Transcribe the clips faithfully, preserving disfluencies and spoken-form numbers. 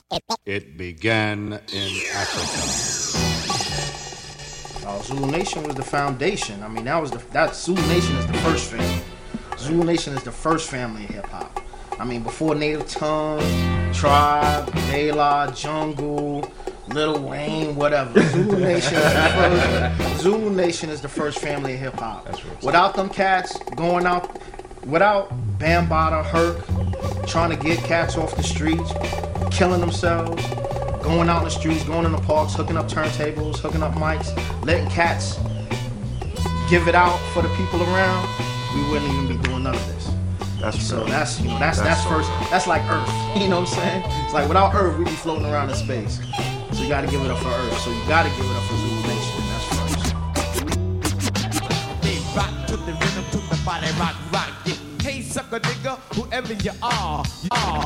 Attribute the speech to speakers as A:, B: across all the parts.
A: It began in Africa.
B: Uh, Zulu Nation was the foundation. I mean, that was the that Zulu Nation is the first family. Zulu Nation is the first family in hip hop. I mean, before Native Tongue, Tribe, De La, Jungle, Lil Wayne, whatever. Zulu Nation is the first. Zulu Nation is the first family in hip hop. Without them cats going out, without Bambaataa, Herc, trying to get cats off the streets, killing themselves, going out in the streets, going in the parks, hooking up turntables, hooking up mics, letting cats give it out for the people around, we wouldn't even be doing none of this.
C: That's
B: so
C: true.
B: that's you know that's that's, that's first. That's like Earth. You know what I'm saying? It's like without Earth, we'd be floating around in space. So you got to give it up for Earth. So you got to give it up for Zulu Nation. That's first.
D: They rock to the rhythm, to the body rock, rock. Yeah. Hey, sucker nigga, whoever you are, you are,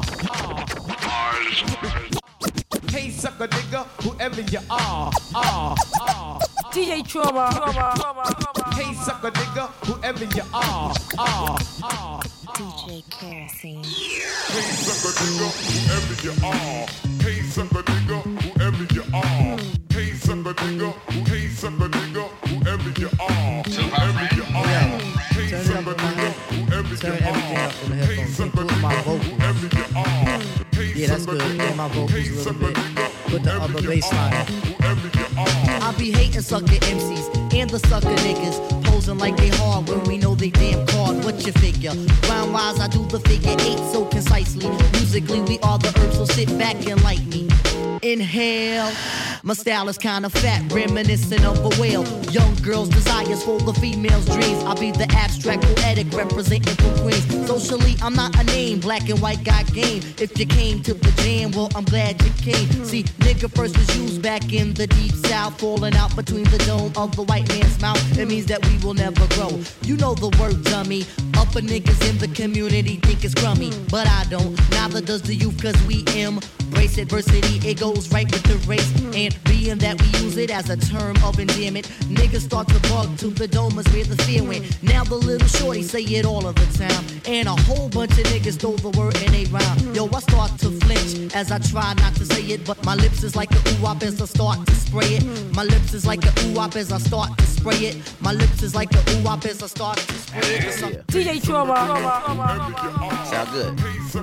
D: are. Hey, sucker nigga, whoever you are, are, are.
E: D J Trauma, Trauma, Trauma, Trauma.
D: Hey, sucker nigga, whoever you are, are, are.
E: D J Kerosene.
F: Hey, sucker nigga, whoever you are. Hey, sucker nigga, whoever you are. Hey, sucker nigga, who hey, sucker nigga, whoever you are. Whoever you are. Hey, sucker nigga, whoever
G: Turn
F: you
G: everything
F: are.
G: up in the
F: Hey,
G: headphones,
F: sucker
G: including my
F: nigga,
G: vocals.
F: whoever you are. Hey,
G: Yeah, that's
F: sucker
G: good.
F: nigga,
G: And my vocals
F: hey,
G: a little
F: sucker
G: bit.
F: nigga,
G: Put the
F: whoever
G: upper
F: you
G: bass line
F: are.
G: up.
F: Whoever you are.
G: I be hating sucker M Cs and the sucker niggas, posing like they hard when we know they damn card. What you figure? Rhyme wise, I do the figure eight so concisely. Musically, we are the herbs, so sit back and like me. Inhale. My style is kinda fat, reminiscent of a whale. Young girls' desires for the female's dreams. I'll be the abstract poetic representing for Queens. Socially, I'm not a name, black and white got game. If you came to the jam, well, I'm glad you came. See, nigga first was used back in the deep south, falling out between the dome of the white man's mouth. It means that we will never grow. You know the word, dummy. Upper niggas in the community think it's crummy, but I don't. Neither does the youth, cause we embrace adversity. It goes right with the race, and being that we use it as a term of endearment, niggas start to bug to the dome is where the fear went. Now the little shorty say it all of the time, and a whole bunch of niggas stole the word and they rhyme. Yo, I start to flinch as I try not to say it, but my lips is like a ooh-wop as I start to spray it. My lips is like a ooh-wop as I start to spray it. My lips is like a ooh-wop as I start to spray it.
E: Yeah. D J Trauma, Trauma, Trauma, Trauma.
C: Sound good.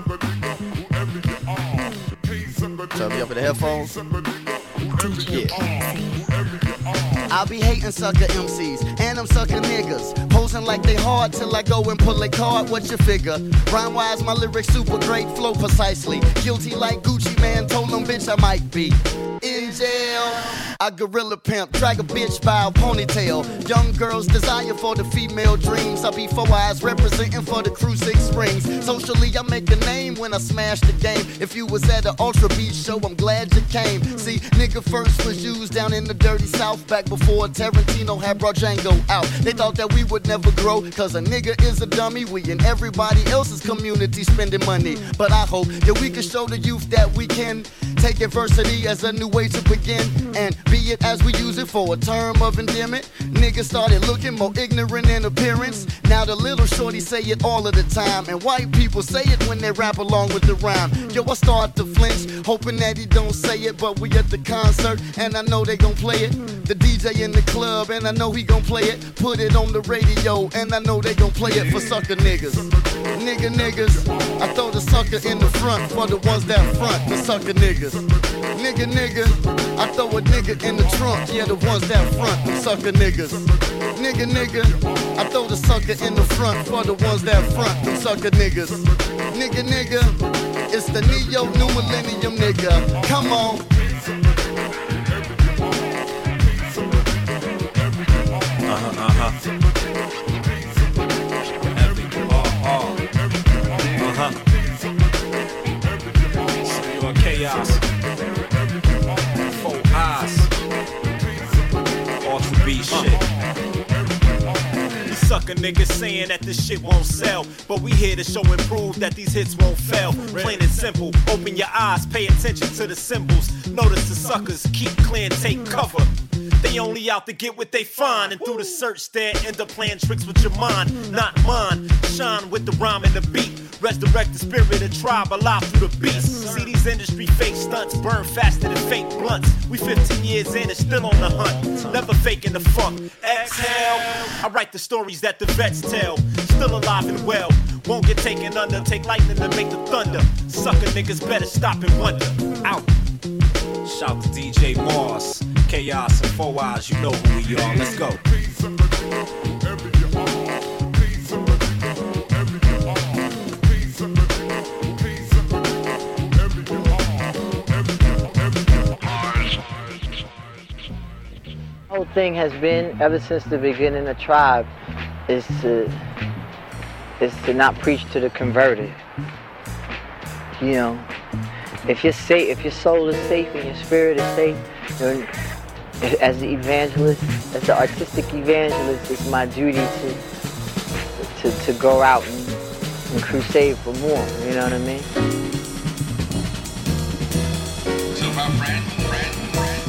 C: Turn me up in the headphones. Yeah. I be hating sucker M Cs and them sucker niggas, posing like they hard till I go and pull a card. What you figure? Rhyme wise, my lyrics super great, flow precisely. Guilty like Gucci Man, told them bitch I might be in jail. I gorilla pimp, drag a bitch by a ponytail. Young girls' desire for the female dreams. I be four eyes representing for the crew six springs. Socially, I make a name when I smash the game. If you was at an Ultra Beat show, I'm glad you came. See, nigga first was used down in the dirty South back before Tarantino had brought Django out. They thought that we would never grow, cause a nigga is a dummy. We in everybody else's community spending money. But I hope that we can show the youth that we can take adversity as a new way to begin, and be it as we use it for a term of endearment. Niggas started looking more ignorant in appearance. Now the little shorty say it all of the time, and white people say it when they rap along with the rhyme. Yo, I start to flinch, hoping that he don't say it, but we at the concert, and I know they gon' play it. The D J in the club, and I know he gon' play it. Put it on the radio, and I know they gon' play it for sucker niggas. Nigga niggas, I throw the sucker in the front for the ones that front, the sucker niggas. Nigga nigga, I throw a nigga in the trunk, yeah, the ones that front, the sucker niggas. Nigga nigga, I throw the sucker in the front for the ones that front, the sucker niggas. Nigga nigga, it's the Neo New Millennium nigga, come on.
H: Uh-huh, uh-huh. Every, oh, oh. Uh-huh. So you're chaos. Four eyes. Ultra beat shit. These sucker niggas saying that this shit won't sell, but we here to show and prove that these hits won't fail. Plain and simple, open your eyes, pay attention to the symbols. Notice the suckers keep clear and take cover. They only out to get what they find, and through the search they end up playing tricks with your mind, not mine. Shine with the rhyme and the beat. Resurrect the spirit of tribe alive through the beast. See these industry fake stunts burn faster than fake blunts. We fifteen years in and still on the hunt. Never faking the funk. Exhale. I write the stories that the vets tell. Still alive and well. Won't get taken under. Take lightning to make the thunder. Sucker niggas better stop and wonder. Out. Shout to D J Moss, Chaos and Four Eyes, you know who we are. Let's go.
I: The whole thing has been, ever since the beginning of Tribe, is to is to not preach to the converted. You know, if you're safe, if your soul is safe and your spirit is safe, then as the evangelist, as the artistic evangelist, it's my duty to to, to go out and, and crusade for more. You know what I mean?
J: So my friend, friend, friend.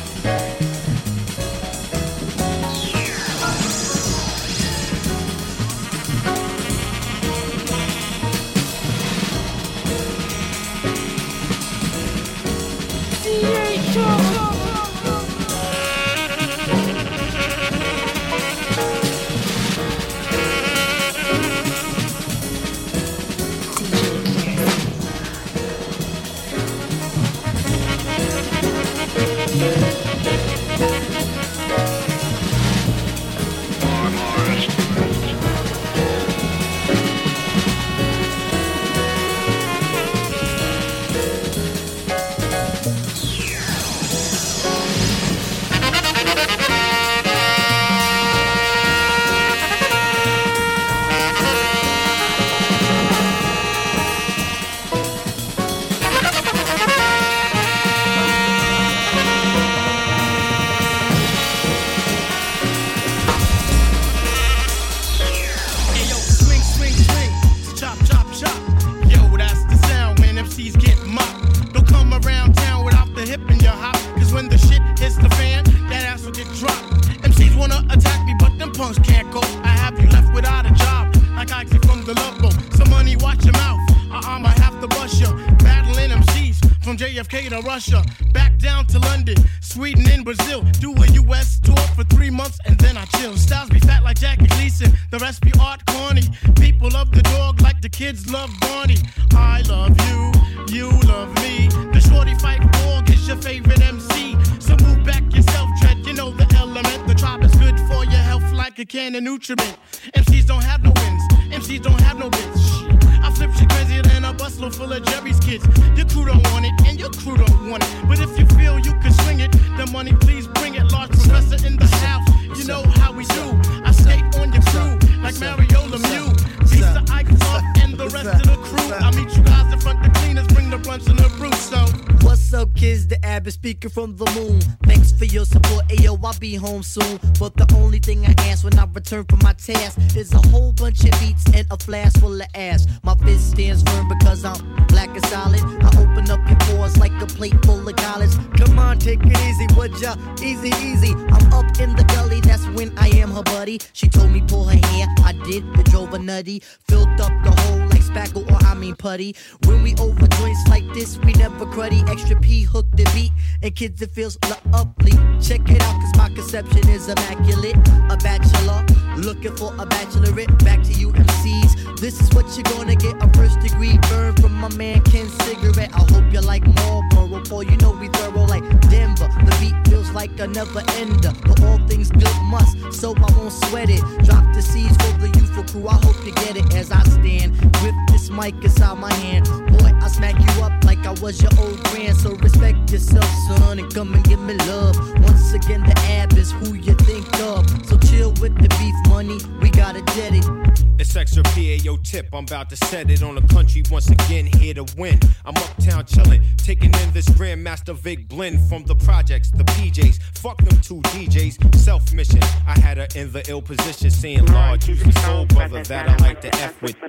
K: Russia, back down to London, Sweden and Brazil. Do a U S tour for three months and then I chill. Styles be fat like Jackie Gleason, the rest be art corny. People love the dog like the kids love Barney. I love you, you love me. The shorty fight dog is your favorite M C. So move back yourself, Dread, you know the element. The tribe is good for your health like a can of nutriment. M Cs don't have no wins, M Cs don't have no bits. I flip shit crazier than a busload full of Jerry's kids. Your crew don't want it, and your crew don't want it. But if you feel you can swing it, the money please bring it. Large professor in the house, you know how we do. I skate on your crew like Mario Lemieux. Beats the Ike off and the rest of the crew. I meet you guys in front, the cleaners bring the blunts and the brew. So
G: what's up, kids? The Abbott speaking from the moon. Thanks for your support. Ayo, I'll be home soon. But the only thing I ask when I return from my task is a whole bunch of beats and a flask full of ass. My fist stands firm because I'm black and solid. I open up your pores like a plate full of college. Come on, take it easy, would ya? Easy, easy. I'm up in the gully, that's when I am her buddy. She told me pull her hair, I did, it drove her nutty. Filled up the hole like spackle or I mean putty. When we over joints like this, we never cruddy. Extra P hook the beat, and kids it feels lovely. Check it out, cause my conception is immaculate. A bachelor, looking for a bachelorette. Back to you M Cs, this is what you're gonna get. A first degree burn from my man Ken Cigarette. I hope you like Marlboro, for you know we thorough like Denver. The beat feels like a never ender, but all things good must, so I won't sweat it. Drop the seeds for the youthful crew, I hope you get it. As I stand with this mic inside my hand, boy, I smack you up like I was your old grand. So respect yourself, son, and come and give me love. Once again, the ab is who you think of. So chill with the beef money, we gotta jet it.
L: It's extra P A O tip, I'm about to set it on the country once again, here to win. I'm uptown chillin', taking in this Grandmaster Vic blend from the projects, the P Js. Fuck them two D Js, self-mission. I had her in the ill position, saying, Lord, use the soul brother that I like to F with.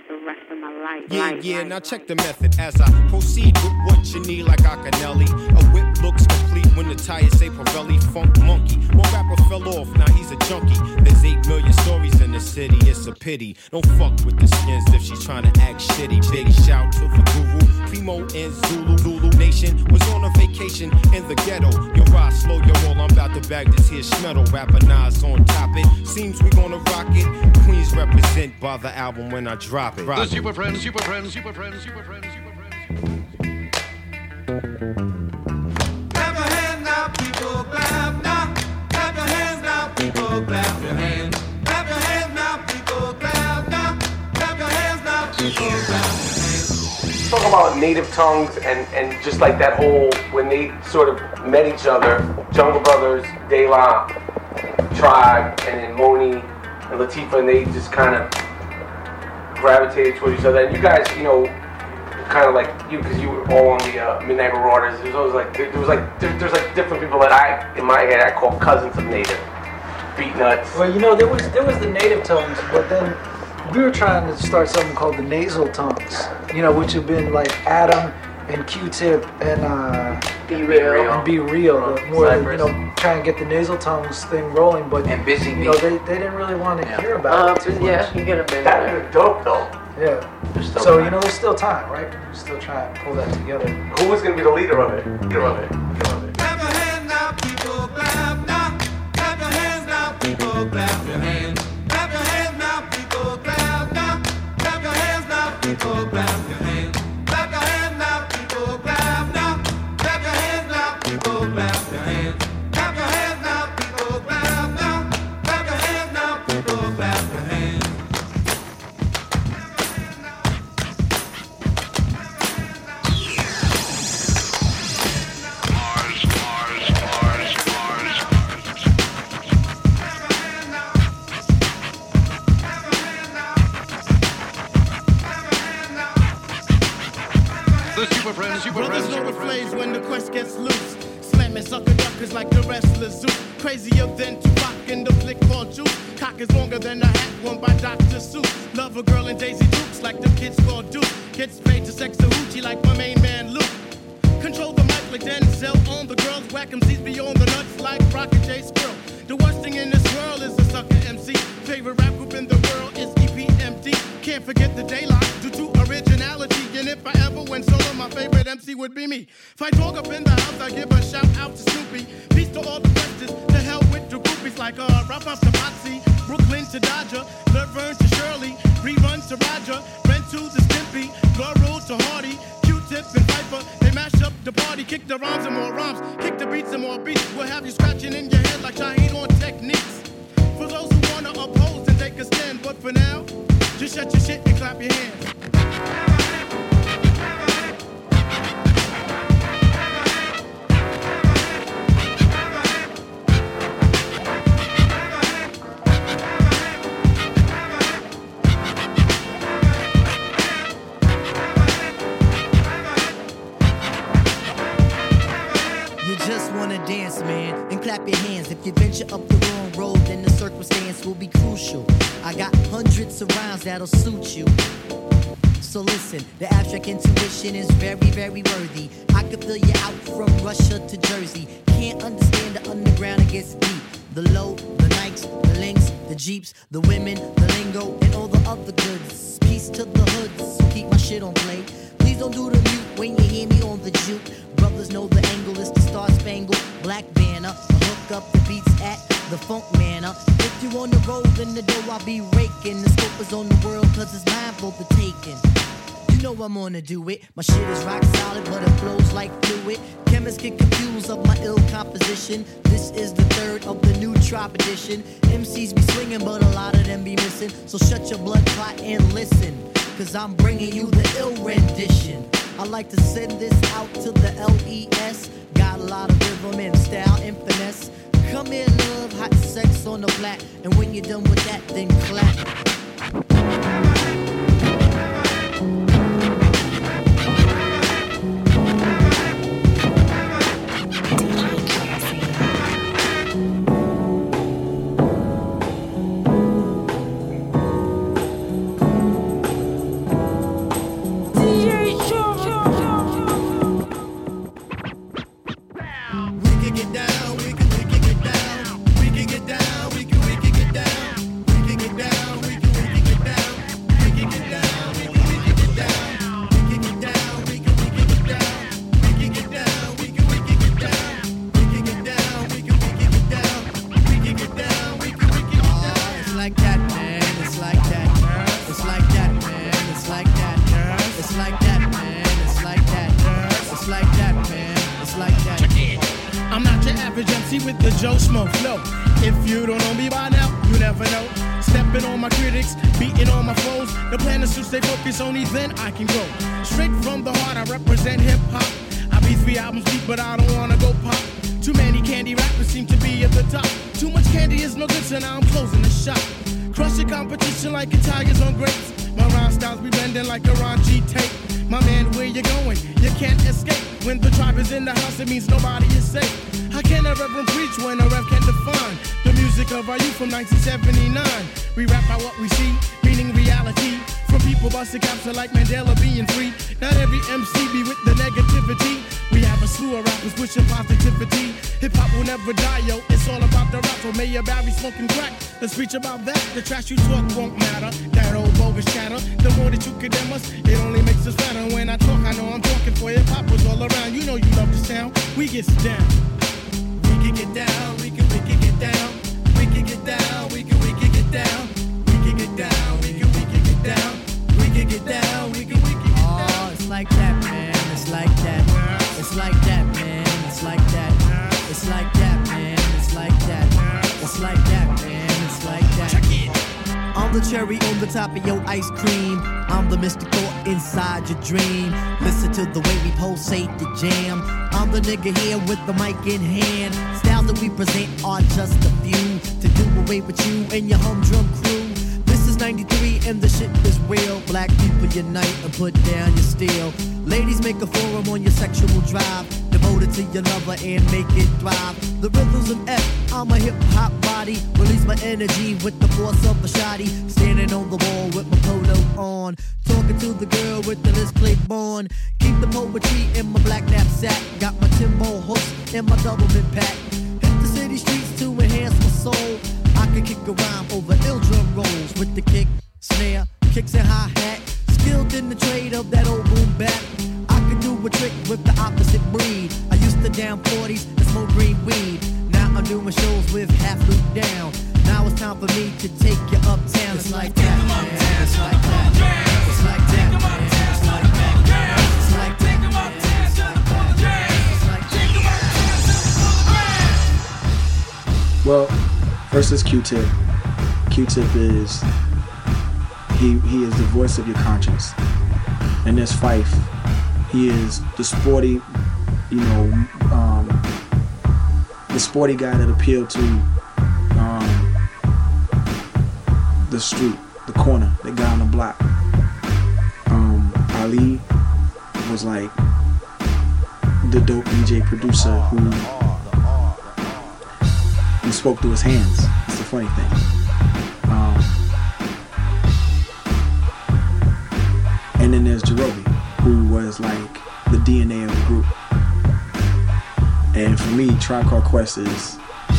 L: Yeah, yeah, now check the method as I proceed with what you need like Acanelli. A whip looks complete when the tires say Pirelli. Funk monkey, one rapper fell off, now he's a junkie. There's eight million stories in the city, it's a pity. Don't fuck with the skins if she's trying to act shitty. Big shout to the guru, Primo and Zulu. Zulu Nation was on a vacation in the ghetto. Yo, ride slow, yo, roll, I'm about to bag this here schmeddle. Rapper Nas on top it. Seems we gonna rock it. Queens represent by the album when I drop it. Rock
M: the
L: it.
M: Super Friends, Super Friends, Super Friends, Super Friends, Super Friends.
D: Clap your hands now, people, clap now. Clap your hands now, people, clap your hands. Clap your hands now, people, clap now. Clap your hands now, people, clap your hands.
N: Talk about native tongues and, and just like that whole, when they sort of met each other, Jungle Brothers, De La, Tribe, and then Moni and Latifah, and they just kind of gravitated toward each other. And you guys, you know, kind of like you, because you were all on the uh, Midnight Marauders. There was always like there, there was like there, there's like different people that I in my head I call cousins of Native. Beat Nuts.
O: Well, you know, there was there was the native tongues, but then we were trying to start something called the nasal tongues. You know, which have been like Adam and Q-Tip and uh,
I: Be Real
O: and Be Real. The more
I: Cypress.
O: you know, try and get the nasal tongues thing rolling, but
I: And Busy
O: you know,
I: Bee.
O: they, they didn't really want to hear about
I: Uh,
O: it. Too
I: yeah,
O: much.
I: you get a bit
N: That
I: there.
N: was dope though.
O: Yeah.
N: still
O: So
N: time.
O: you know, there's still time, right? We're still trying to pull that together.
N: Who was gonna be the leader of it? Leader of it. Leader of it.
D: Clap your hands now, people, clap now. Clap your hands now, people, clap your hands. Clap your hands now, people, clap now. Clap your hands now, people, clap your hands. Clap your hands now, people, clap now. Clap your hands now, people, clap your hands. Clap your hands now, people, clap now. Clap your hands now, people, clap your hands.
M: The Super Friends, Super
K: Brothers
M: Friends,
K: know
M: Super
K: the
M: Friends.
K: flames when the quest gets loose. Slamming sucker duckers like the wrestlers zoo. Crazier than Tupac in the flick called Juice. Cock is longer than a hat worn by Doctor Seuss. Love a girl in Daisy Dukes like the kids called Duke. Gets paid to sex a hoochie like my main man Luke. Control the mic like Denzel on the girls. Whack 'em Z's beyond the nuts like Rocket J Squirrel. The worst thing in this world is a sucker M C. Favorite rap group in the world is E P M D. Can't forget the daylight due to originality. And if I ever went solo, my favorite M C would be me. If I talk up in the house, I give a shout out to Snoopy. Peace to all the questions. To hell with the groupies like uh, Ralph to Potsy, Brooklyn to Dodger, Laverne to Shirley, Rerun to Roger, Brent to the Stimpy, Laurel to Hardy, Q-Tip and Viper. They mash up the party, kick the rhymes and more rhymes, kick the beats and more beats. We'll have you scratching in your head like Shaheed on Techniques. For those who wanna oppose and take a stand, but for now, just shut your shit and clap your hands.
G: You just wanna dance, man, and clap your hands. If you venture up the wrong road, then the circumstance will be crucial. I got hundreds of rhymes that'll suit you. So listen, the abstract intuition is very, very worthy. I could fill you out from Russia to Jersey. Can't understand the underground, it gets deep. The low, the Nikes, the links, the Jeeps, the women, the lingo, and all the other goods. Peace to the hoods, so keep my shit on play. Please don't do the mute when you hear me on the juke. Brothers know the angle is the Star Spangled Black Banner. I hook up the beats at the Funk Manor. If you on the road, then the dough I'll be raking. The scope is on the world, cause it's mine for the taking. You know I'm gonna do it. My shit is rock solid, but it flows like fluid. Chemists get confused of my ill composition. This is the third of the new Tribe edition. M Cs be swinging, but a lot of them be missing. So shut your blood clot and listen, cause I'm bringing you the ill rendition. I like to send this out to the L E S. Got a lot of rhythm and style and finesse. Come here, love, hot sex on the flat. And when you're done with that, then clap.
K: We can get down, we can, we can get down. We can get down, we can, we can like that, man. It's like that. I'm not your average M C with the Joe Smoke flow. If you don't know me by now, you never know. Stepping on my critics, beating on my foes. The plan is to stay focused, only then I can grow. Straight from the heart, I represent hip hop. I be three albums deep, but I don't wanna go pop. Too many candy rappers seem to be at the top. Too much candy is no good, so now I'm closing the shop. Crush the competition like Italians on grapes. My rhyme styles be blending like a Ron G tape. My man, where you going? You can't escape. When the tribe is in the house, it means nobody is safe. How can a reverend preach when a rev can't define the music of our youth from nineteen seventy-nine? We rap about what we see, meaning reality. From people busting caps like Mandela being free. Not every M C be with the negativity. We have a slew of rappers pushing positivity. Hip hop will never die, yo. It's all about the rap. So Mayor Barry smoking crack. Let's preach about that. The trash you talk won't matter. That old bogus chatter. The more that you condemn us, it only makes us better. When I talk, I know I'm talking for hip hoppers all around. You know you love the sound. We get down. We can get down. We can we can get down. We can get down. We can we can get down. We can get down. We can we can get down. We can get down. We can we can get down. Oh, it's like that, man. It's like that. It's like that, man. It's like that. It's like that, man. It's like that. It's like that, man. It's like that. Check it.
G: I'm the cherry on the top of your ice cream. I'm the mystic thought inside your dream. Listen to the way we pulsate the jam. I'm the nigga here with the mic in hand. Styles that we present are just a few to do away with you and your humdrum crew. This is ninety-three and the shit is real. Black people unite and put down your steel. Ladies, make a forum on your sexual drive. Devoted to your lover and make it thrive. The rhythm's an F, I'm a hip hop body. Release my energy with the force of a shotty. Standing on the wall with my polo on. Talking to the girl with the list plate born. Keep the poetry in my black knapsack. Got my Timbo hooks and my doublemint pack. Hit the city streets to enhance my soul. I can kick a rhyme over ill drum rolls. With the kick, snare, kicks and hi-hat. Skilled in the trade of that old boom bap. I can do a trick with the opposite breed. I used to down forties and smoke green weed. Now I'm doing shows with half loop down. Now it's time for me to take you uptown. It's like that, man. It's like that. It's like that, man. It's like that. It's like that.
P: Well, first is Q-Tip. Q-Tip is he he is the voice of your conscience. And there's Phife. He is the sporty, you know, um, the sporty guy that appealed to um, the street, the corner, the guy on the block. Um, Ali was like the dope D J producer who, who spoke through his hands. It's the funny thing. Um, and then there's Jarobi, who was like the D N A of the group. And for me, Tribe Called Quest is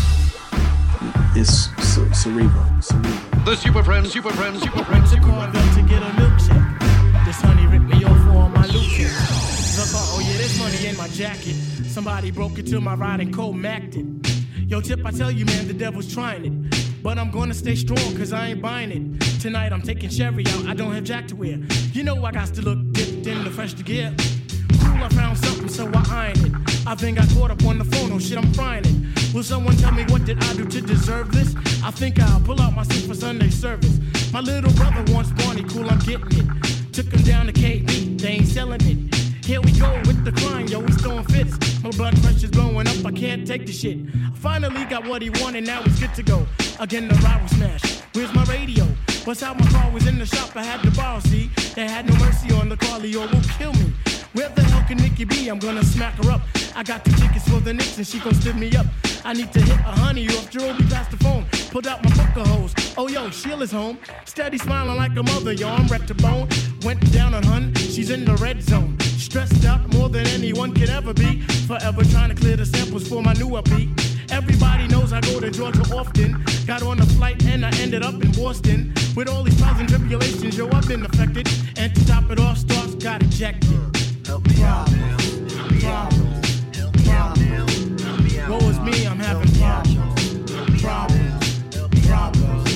P: is c- cerebral, cerebral.
M: The Super Friends, Super Friends, Super Friends, Super Friends.
K: To get a milkshake. This honey ripped me off for all my loot. So I thought, oh yeah, there's money in my jacket. Somebody broke into my ride and co-macked it. Yo, Tip, I tell you, man, the devil's trying it. But I'm gonna stay strong, cause I ain't buying it. Tonight I'm taking Sherry out, I don't have Jack to wear. You know I got to look dipped in the fresh to gear. Cool, I found something, so I ironed it. I think I caught up on the phone, oh shit, I'm frying it. Will someone tell me what did I do to deserve this? I think I'll pull out my seat for Sunday service. My little brother wants Barney, cool, I'm getting it. Took him down to K B, they ain't selling it. Here we go with the crying, yo, he's throwing fits. My blood pressure's blowing up, I can't take the shit. I finally got what he wanted, now it's good to go. Again, the ride was smashed. Where's my radio? What's out, my car was in the shop, I had to borrow, see? They had no mercy on the car, Leo will kill me. Where the hell can Nikki be? I'm gonna smack her up. I got the tickets for the Knicks and she gon' stiff me up. I need to hit a honey off Jerobi past the phone. Pulled out my poker hose. Oh yo, Sheila's home. Steady smiling like a mother, yo, I'm wrecked to bone. Went down on hun, she's in the red zone. Stressed out more than anyone could ever be. Forever trying to clear the samples for my new upbeat. Everybody knows I go to Georgia often. Got on a flight and I ended up in Boston. With all these trials and tribulations, yo, I've been affected. And to top it off, Stars got ejected. Help me out, man. Help me out. Help me out, man. Help me out. Woe is me, I'm having problems. Problems. Problems.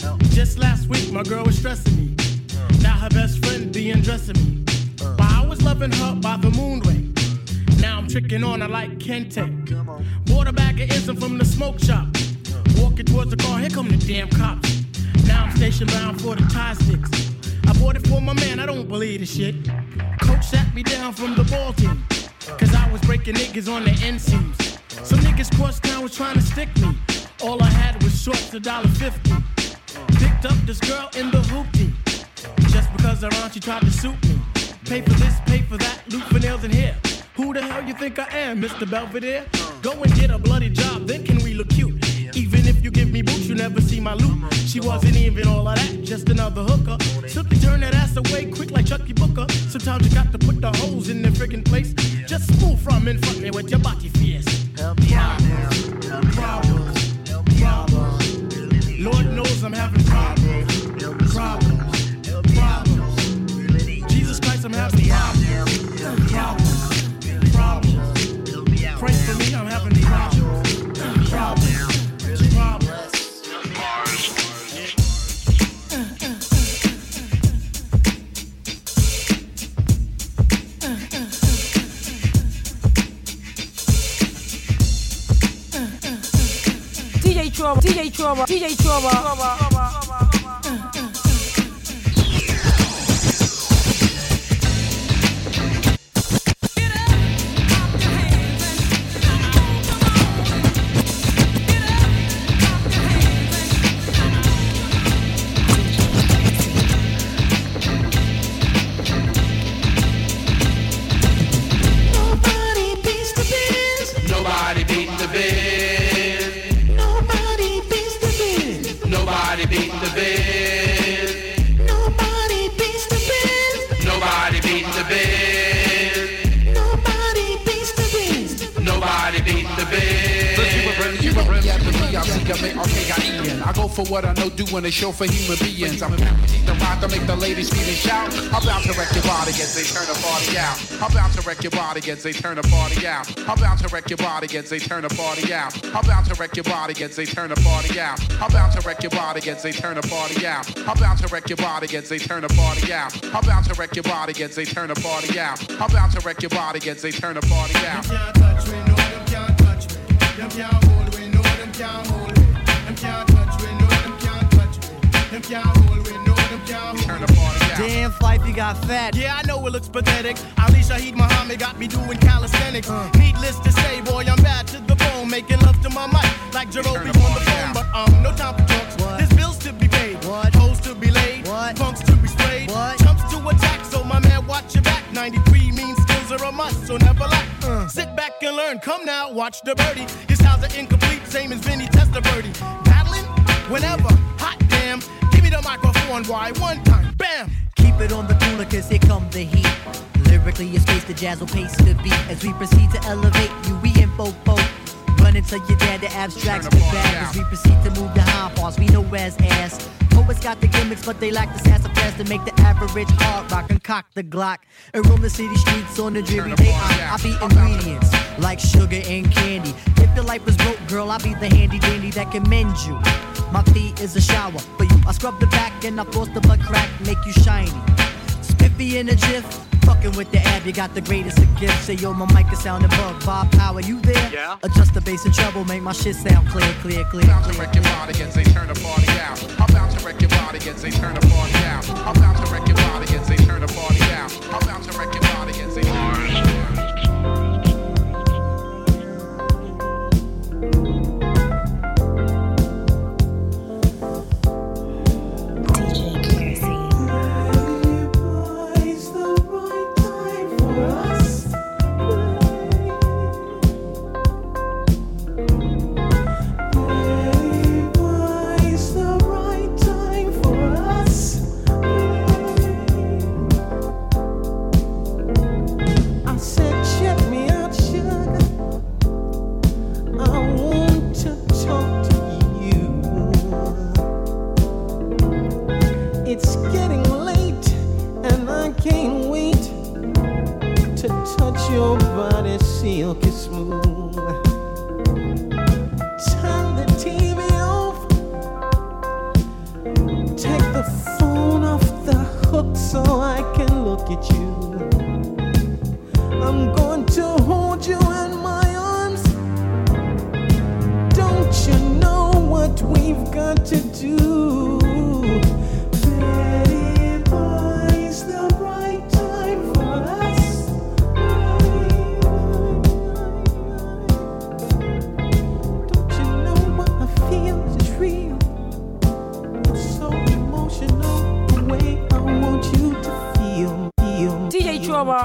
K: Just last week, my girl was stressing me. Now her best friend be undressing me. But I was loving loving her by the moonway. Now I'm tricking on her like Kente. Bought a bag of ism from the smoke shop. Walking towards the car, here come the damn cops. Now I'm stationed bound for the tie sticks. I bought it for my man, I don't believe this shit. Coach sat me down from the ball team, cause I was breaking niggas on the N Cs. Some niggas cross town was trying to stick me. All I had was shorts, a dollar fifty. Picked up this girl in the hoopty, just because her auntie tried to suit me. Pay for this, pay for that, loot for nails and hair. Who the hell you think I am, Mister Belvedere? Go and get a bloody job, then can we look cute? Even if you give me boots, you never see my loot. She wasn't even all of that, just another hooker. Simply turn that ass away quick like Chucky Booker. Sometimes you got to put the holes in the friggin' place. Just move from in front of me with your body fierce. Problems, problems, problems. Lord knows I'm having problems, problems, problems. Jesus Christ, I'm having problems, problems, problems. Pray for me, I'm having problems, problems.
E: D J Trouble, D J Trouble, D J Trouble.
Q: I go for what I know, doing a show for human beings. I'm guaranteed to rock to make the ladies scream and shout. I'm about to wreck your body as they turn the party out. I'm about to wreck your body as they turn the party out. I'm about to wreck your body as they turn the party out. I'm about to wreck your body as they turn the party out. I'm about to wreck your body as they turn the party out. I'm about to wreck your body as they turn the party out. I'm about to wreck your body as they turn the party out. I'm about to wreck your body as they turn the party out.
K: Them can't touch me, no, them can't touch me. Them can't hold me, no, them can't hold me. Them can't touch me, no, them can't touch me. Them can't hold me, no, them can't hold me.
G: Damn, Fife, you got fat.
K: Yeah, I know it looks pathetic. Ali Shaheed Muhammad got me doing calisthenics. Uh. Needless to say, boy, I'm bad to the bone, making love to my mic like Jerobi on the phone. But um, no time for talks. What? There's bills to be paid, what? Hoes to be laid, what? Punks to be sprayed, what? Chumps to attack. So my man, watch your back. ninety-three mean skills are a must, so never lack. Uh. Sit back and learn. Come now, watch the birdie. His styles are incomplete, same as Vinny Testaverde. Battling whenever, hot damn. Give me the microphone, why? One time, bam.
G: Keep it on the cooler, cause here come the heat. Lyrically, it's space, the jazz will pace the beat. As we proceed to elevate you, we in fofo. Run into your dad, the abstracts the bag. As we proceed to move the high bars, we know as ass. Poets got the gimmicks, but they lack the sass of class to make the average hard rock and cock the Glock. And roam the city streets on the dreary day. I, I be ingredients like sugar and candy. If your life is broke, girl, I be the handy dandy that can mend you. My feet is a shower for you. I scrub the back and I force the butt crack, make you shiny. Spiffy in a jiff, fucking with the ab, you got the greatest of gifts. Say yo, my mic is sounding above. Bob Power, you there?
Q: Yeah.
G: Adjust the bass and treble, make my shit sound clear, clear, clear.
Q: I'm about to wreck your body as they turn the party out. I'm about to wreck your body as they turn the party out. I'm about to wreck your body as they turn the party out. I'm about to wreck your body as they turn the party out.
R: Silky smooth. Turn the T V off. Take the phone off the hook so I can look at you. I'm going to hold you in my arms. Don't you know what we've got to do? Betty boy's the right time for us. Don't you know what I feel is real? It's so emotional the way I want you to feel. feel.
E: D J Trouble.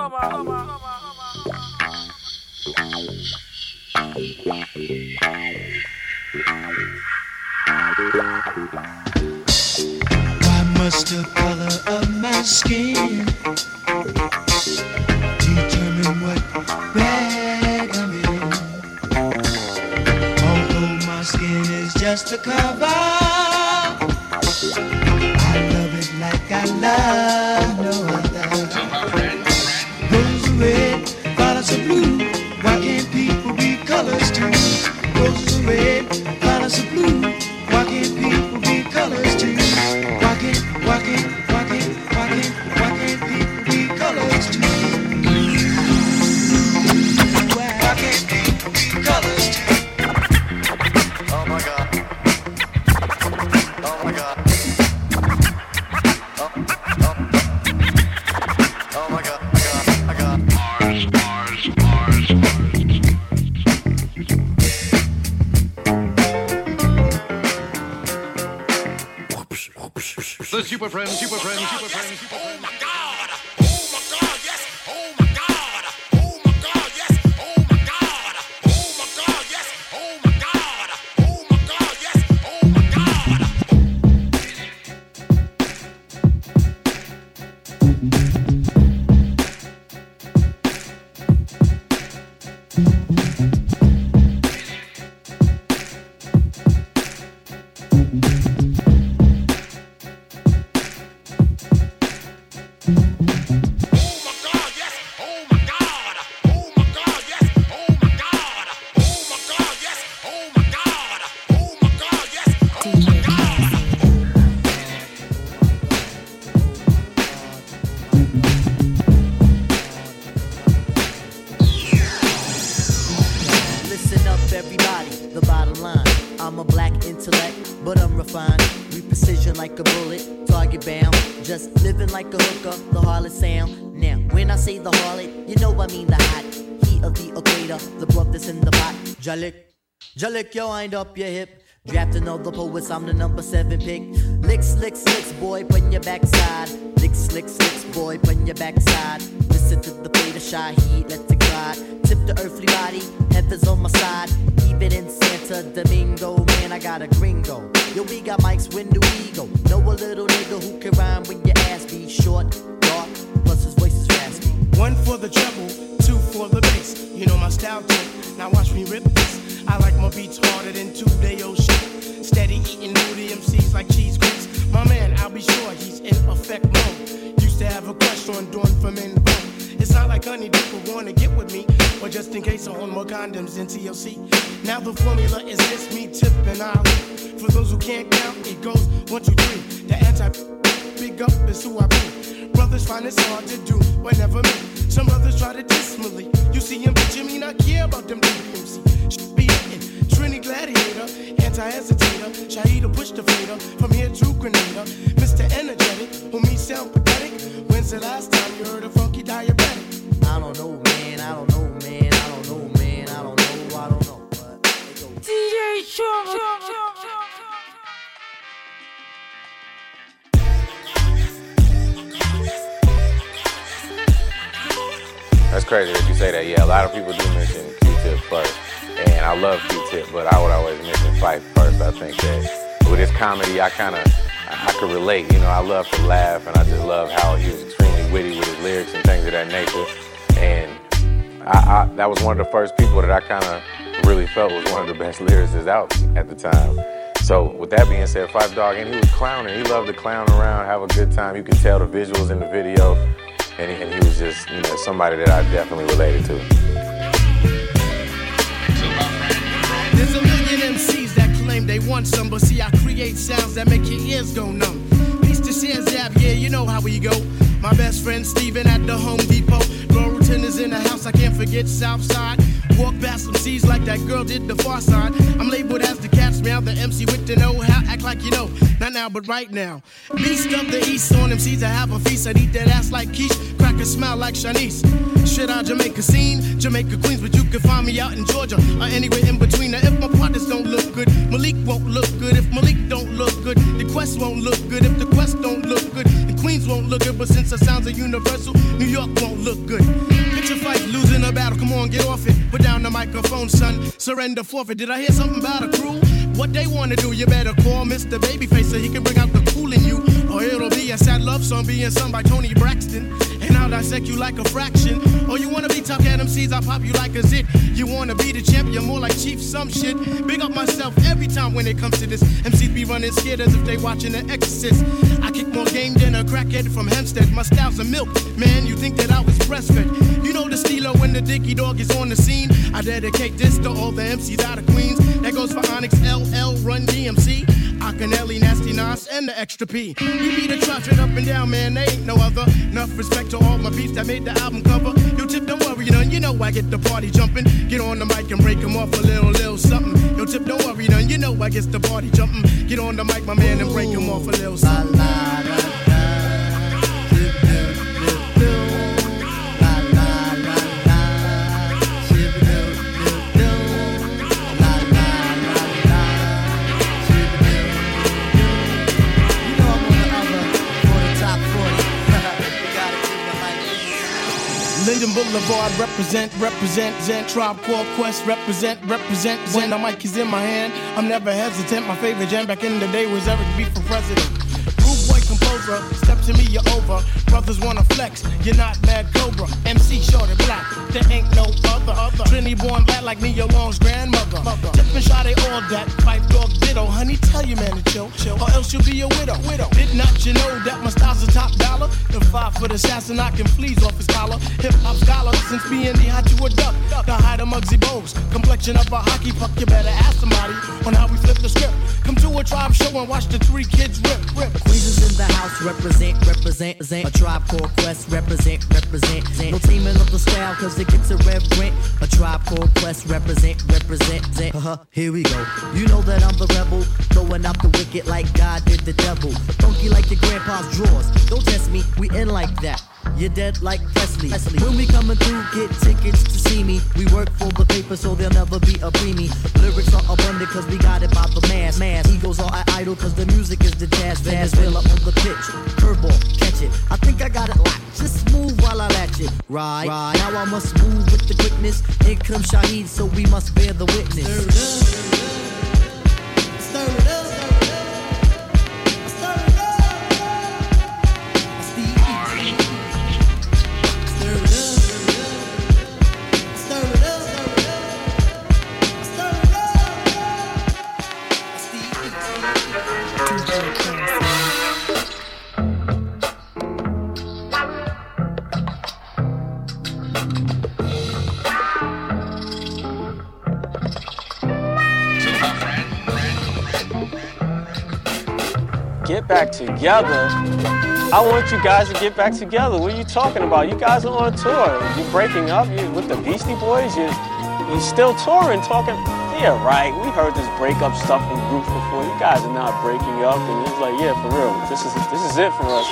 R: Why must the color of my skin determine what rag I'm in? Although my skin is just a cover, I love it like I love no other. Roses are red, violets are blue. Why can't people be colors too? Roses are red, violets are blue. Why can't people be colors too? Why can't, why can't, why can't, why can't, why can't people be colors too? Why can't people be colors too? Oh my God. Oh my God. Oh, oh, oh my God. I got, I got. Mars, Mars, Mars,
M: The Super Friends, Super Friends, Super Friends, Super Friends.
D: Oh my God! Oh my God! Yes! Oh my God! Oh my God! Yes! Oh my God! Oh my God! Yes! Oh my God! Oh my God! Yes! Oh my God!
G: Listen up, everybody, the bottom line. I'm a black intellect, but I'm refined. We precision like a bullet, target bound. Just living like a hooker, the harlot sound. Now, when I say the harlot, you know I mean the hot heat of the equator, the blood that's in the pot. Jalik, Jalik, yo, wind up your hip. Drafting all the poets, I'm the number seven pick. Licks, licks, licks, boy, put your backside. Licks, licks, licks, boy, put your backside. Listen to the play, the shy heat, let it glide. Tip the earthly body, heaven's on my side. Even in Santa Domingo, man, I got a gringo. Yo, we got mics, when do we go? Know a little nigga who can rhyme when your ass be short, dark, plus his voice is raspy.
K: One for the treble, two for the bass. You know my style too. Now watch me rip this. I like my beats harder than two-day-old shit. Steady eating moody M Cs like cheese grits. My man, I'll be sure he's in effect mode. Used to have a crush on Dawn from In Vogue. It's not like honey dip would wanna get with me, or just in case I own more condoms than T L C. Now the formula is just me, Tip and Ali. For those who can't count, it goes one, two, three. The anti big up is who I be. Brothers find it's hard to do, but never me. Some brothers try to diss me. You see him, but Jimmy not care about them D M C. Should be hitting Trini Gladiator, anti-hesitator, Shahida push the fader from here to Grenada. Mister Energetic, who me sound pathetic. When's the last time you heard a funky diabetic?
G: I don't know, man, I don't know, man, I don't know, man, I don't know, I don't know. But
E: D J Trouble.
S: That's crazy that you say that. Yeah, a lot of people do mention Q-Tip first. And I love Q-Tip, but I would always mention Phife first. I think that with his comedy, I kind of, I, I could relate. You know, I love to laugh, and I just love how he was extremely witty with his lyrics and things of that nature. And I, I, that was one of the first people that I kind of really felt was one of the best lyricists out at the time. So with that being said, Phife Dawg, and he was clowning. He loved to clown around, have a good time. You could tell the visuals in the video. And he, and he was just, you know, somebody that I definitely related to.
K: There's a million M Cs that claim they want some, but see, I create sounds that make your ears go numb. Peace to Shazab, yeah, you know how we go. My best friend Steven at the Home Depot. Burlington is in the house, I can't forget Southside. Walk past some C's like that girl did the far side. I'm labeled as the cat's meow, the M C with the know-how. Act like you know, not now, but right now. Beast of the East on M Cs, I have a feast. I'd eat that ass like quiche, crack a smile like Shanice. Shit out Jamaica scene, Jamaica Queens, but you can find me out in Georgia or anywhere in between. Now, if my partners don't look good, Malik won't look good. If Malik don't look good, the Quest won't look good. If the Quest don't look good, the Queens won't look good. But since the sounds are universal, New York won't look good. Picture fight, losing a battle, come on, get off it. Put down the microphone, son, surrender, forfeit. Did I hear something about a crew? What they wanna do, you better call Mister Babyface so he can bring out the cool in you. Or it'll be a sad love song being sung by Tony Braxton. And I'll dissect you like a fraction. Or you wanna be Top Cat M Cs, I'll pop you like a zit. You wanna be the champ, you're more like Chief some shit. Big up myself every time when it comes to this. M Cs be running scared as if they watching The Exorcist. I kick more game than a crackhead from Hempstead. My style's a milk, man, you think that I was breastfed. You know the stilo when the Dicky Dog is on the scene. I dedicate this to all the M Cs out of Queens. That goes for Onyx, L L, Run D M C, Akinelli, Nasty Nas, and the Extra P. We be the trot straight up and down, man, they ain't no other. Enough respect to all my beats that made the album cover. Yo, Tip, don't worry, none, you know I get the party jumping. Get on the mic and break 'em off a little, little something. Yo, Tip, don't worry, none, you know I get the party jumping. Get on the mic, my man, and break 'em off a little something. Linden Boulevard, represent, represent, Zent, Tribe Called Quest, represent, represent, when the mic is in my hand, I'm never hesitant. My favorite jam back in the day was Eric B for president. Rude boy composer, step to me, you're over. Brothers wanna flex, you're not Mad Cobra. M C short and black, there ain't no other. other. Trinity born bad like me, your long's grandmother. Mother. Tip and shot, they all that. Pipe dog ditto, honey, tell your man to chill, chill, or else you'll be a widow. widow. Did not you know that my style's a top dollar? The five foot assassin, I can fleas off his collar. Hip hop scholar, since being the hot to a duck. The height of Muggsy Bogues, complexion of a hockey puck. You better ask somebody on how we flip the script. Come to a Tribe show and watch the three kids rip, rip.
G: Queens is in the house, represent, represent, represent. A Tribe Called Quest, represent, represent, represent. No teaming of the style, cause it gets irreverent. A Tribe Called Quest, represent, represent, represent. Uh-huh, here we go. You know that I'm the rebel, throwing out the wicked like God did the devil. Funky like your grandpa's drawers. Don't test me, we in like that. You're dead like Presley. Presley. When we coming through, get tickets to see me. We work for the paper, so there'll never be a preemie. Lyrics are abundant, cause we got it by the mass. mass. Egos are idle, cause the music is the jazz. Fans fill up on the pitch. Curveball, catch it. I think I got it locked. Just move while I latch it. Right. right. Now I must move with the quickness. In comes Shaheed, so we must bear the witness. Stir it up. Stir it up.
T: Get back together? I want you guys to get back together. What are you talking about? You guys are on tour. You're breaking up you, with the Beastie Boys. You're, you're still touring, talking. Yeah, right. We heard this breakup stuff in groups before. You guys are not breaking up. And it's like, yeah, for real. This is this is it for us.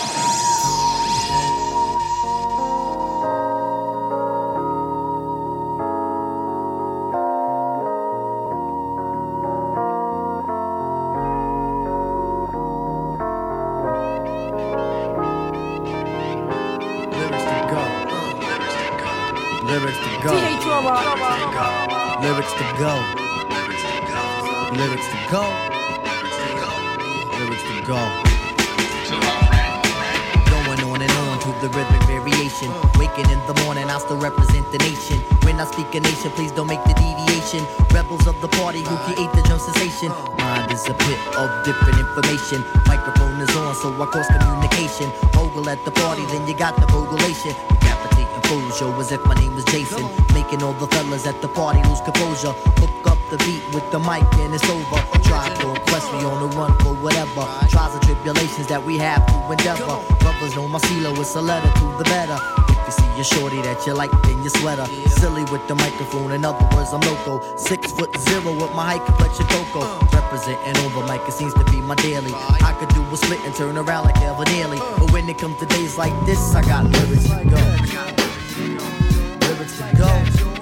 G: Lyrics to go. Lyrics to go. Lyrics to go. Lyrics to go. Lyrics to go. Going on and on to the rhythmic variation. Waking in the morning, I still represent the nation. When I speak a nation, please don't make the deviation. Rebels of the party who create the drum sensation. Mind is a pit of different information. Microphone is on, so I cross communication. Ogle at the party, then you got the vogulation. Show as if my name was Jason. Making all the fellas at the party lose composure. Hook up the beat with the mic and it's over. Tribe Called Quest, we on the run for whatever. Trials and tribulations that we have to endeavor. Brothers know my CeeLo, it's a letter to the better. If you see a shorty that you like in your sweater. Silly with the microphone, in other words, I'm loco. Six foot zero with my hike, but your coco. Representing on the mic, it seems to be my daily. I could do a split and turn around like Ever Nearly. But when it comes to days like this, I got lyrics to go. Lyrics to go.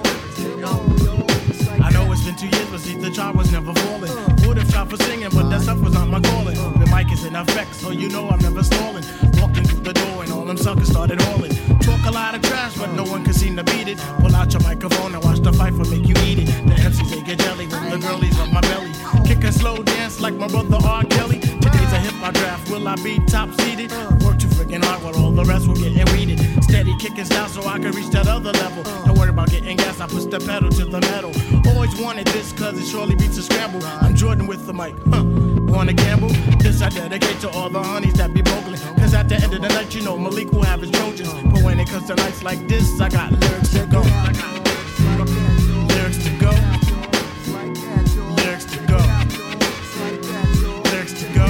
K: I know it's been two years, but see the chart was never falling. Would have tried for singing, but that stuff was not my calling. The mic is in effect, so you know I'm never stalling. Walked in through the door and all them suckers started hauling. Talk a lot of trash, but no one can seem to beat it. Pull out your microphone and watch the fight for make you eat it. The M Cs they get jelly with the girlies on my belly. Kick a slow dance like my brother R. Kelly. Today's a hip hop draft, will I be top seeded? Work too freaking hard while all the rest will get weeded. Steady kicking style so I can reach that other level. Don't worry about getting gas, I push the pedal to the metal. Always wanted this cause it surely beats a scramble. I'm Jordan with the mic, huh? Wanna gamble? This I dedicate to all the honeys that be bogling. Cause at the end of the night, you know Malik will have his Trojans. But when it comes to nights like this, I got lyrics to go. Lyrics to go. Lyrics to go. Lyrics to go.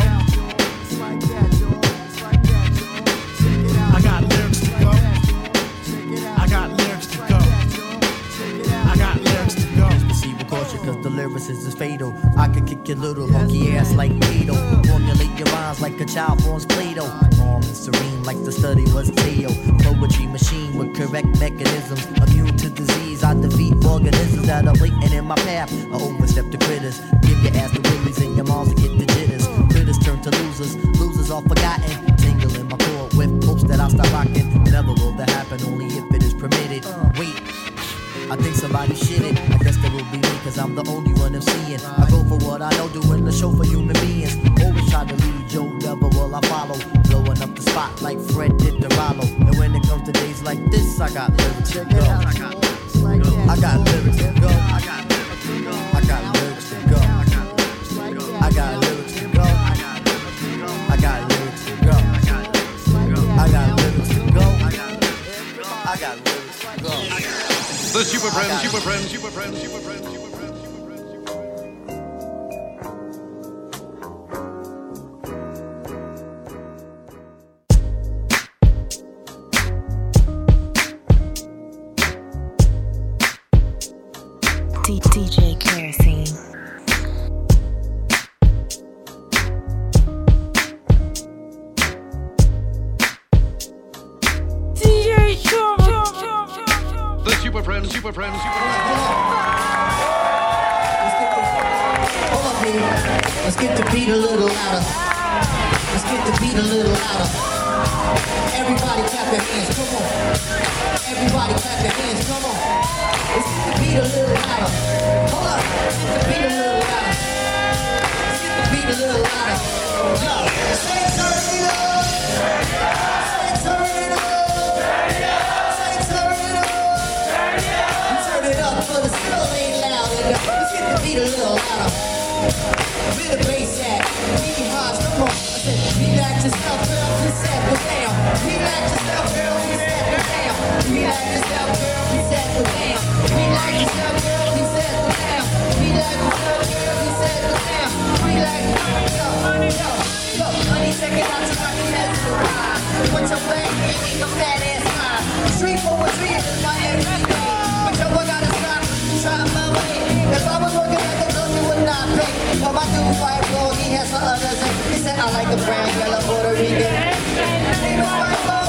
K: I got lyrics to go. I got lyrics to go. I got lyrics to go.
G: Proceed with caution cause the lyricist is fatal. I can kick your little monkey ass like Kato. Formulate your rhymes like a child forms Play-Doh. Calm and serene like the study was Teo. Poetry machine with correct mechanisms. Immune to disease, I defeat organisms that are blatant in my path. I overstep the critters. Give your ass the willies and your moms to get the jitters. Critters turn to losers, losers are forgotten. Tingle in my core with hopes that I'll stop rocking. Never will that happen, only if it is permitted. Wait, I think somebody shit it. I guess there will be me, cause I'm the only one I'm seeing. I go for what I know, doing the show for human beings. Always try to lead, Joe Devil will I follow. Blowing up the spot like Fred did to Rollo. And when it comes to days like this, I got lyrics to go. I got lyrics to go. I got lyrics to go. I got lyrics to go. I got lyrics to go. I got lyrics to go. I got lyrics to go. I got lyrics to go.
M: The Super Friends, Super Friends, Super Friends, Super Friends, Super Friends, Super Friends.
U: D J Kerosene.
E: D J Trouble.
M: The Super Friends, Super Friends, Super Friends.
G: Hold up here. Let's get the beat a little louder. Let's get the beat a little louder. Everybody clap your hands, come on. Everybody clap your hands, come on. Let's get the beat a little louder. Hold up, let's get the beat a little louder. Let's get the beat a little louder. Yo, say turn it up. Say turn it up. Say turn it up. Turn it up, but it still ain't loud enough. Let's get the beat a little louder. Where the bass at? Beat highs, come on. I said, relax yourself, girl, we settle down. Relax yourself, girl, we settle down. Relax yourself, girl, we settle down. Relax yourself, girl, we settle down. Relax yourself, girl, we settle down. Relax, yo, yo, yo, honey, check it out, you got me mesmerized. Put your back in your fat ass line. Street poetry is my everyday. But yo, I gotta stop, try my way. If I was working at the club, you would not pay. But my dude fight floor, he has some others. He said, I like the brown, yellow, Puerto Rican. Ain't no fight floor,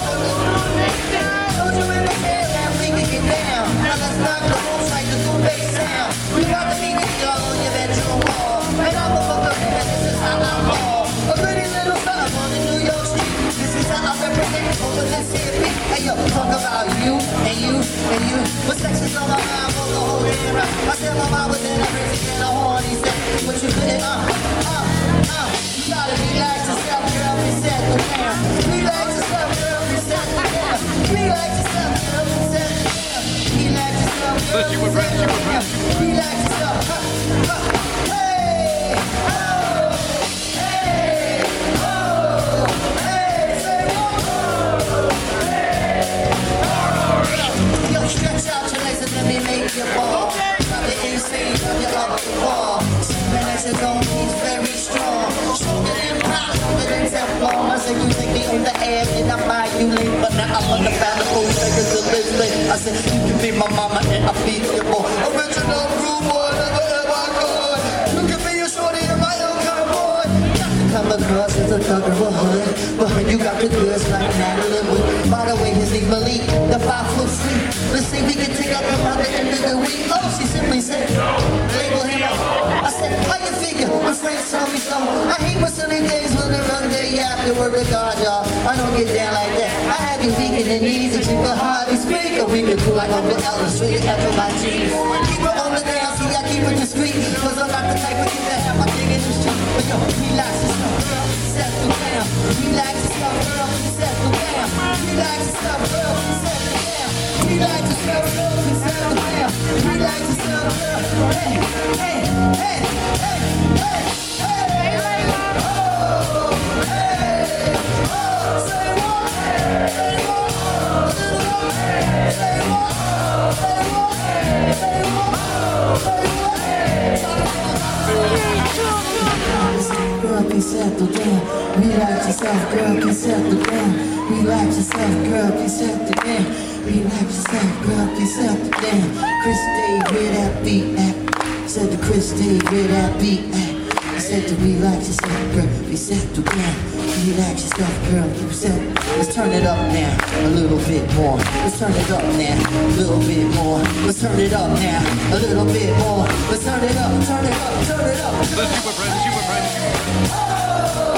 G: don't you in the head, now we can get down. Now let's knock the most like the two bass sound. We got the meaning, y'all on your bedroom wall. And I'm a fucker, and this is how I ball. A pretty little something on the New York street. This is how I represent over this here beat. Hey yo, talk about you, and you, and you. What sex is on my mind for the whole era? I said my mind was in everything and a horny sex. But you couldn't, uh, uh, uh. You gotta relax yourself, girl, we settle down. Relax yourself, girl, we settle down. Relax yourself, girl, we settle down. Relax yourself, girl, we settle down. Relax yourself, huh, huh. Hey, oh, hey, oh, hey, say oh, hey, oh. Yo, stretch out your legs and let me make you ball. Drop the insane, drop your up the wall. As your dome, he's very strong. Stronger than pop, stronger than Teflon. I said you take me on the
C: ass and I buy you late, but now I'm on the found the four niggas to listen. I said, you can be my mama and I'll be your boy. Original rude boy, never ever good. You can be a shorty and my own kind of boy. Come across as a thug of a hood, but you got the goods like Natalie Wood. By the way, his name Malik, the five foot freak. Let's see, we can take up him by the end of the week. Oh, she simply said, label him up. I said, how you figure? My friends tell me so. I hate when sunny days when they run day after word of God, y'all. I don't get down like that. I have you weak in the knees and you can hardly speak. Or we can do like Uncle Ellis, straight after my jeans. Keep it on the down, see, I keep it discreet. Cause I'm not the type of kid that have my dick in the street. But yo, relax yourself, girl, settle down. Relax yourself, girl, settle down. Relax yourself, girl, settle down. Relax yourself, girl, settle down. Relax yourself, girl. Hey, hey, hey, hey, hey, hey, oh, hey, oh, say what? Say what? Say what? Say what? Say what? Say what? Girl, can settle down. Relax yourself, girl, can settle down. Relax yourself, girl, can settle down. Relax yourself, girl, can settle down. Chris David at beat at. Said to Chris David at beat at. I said to relax yourself, girl, be settle down. Relax yourself, girl, you settle. Let's turn it up now, a little bit more. Let's turn it up now, a little bit more. Let's turn it up now, a little bit more. Let's turn it up, turn it up, turn it up.
M: The super friends, super friends.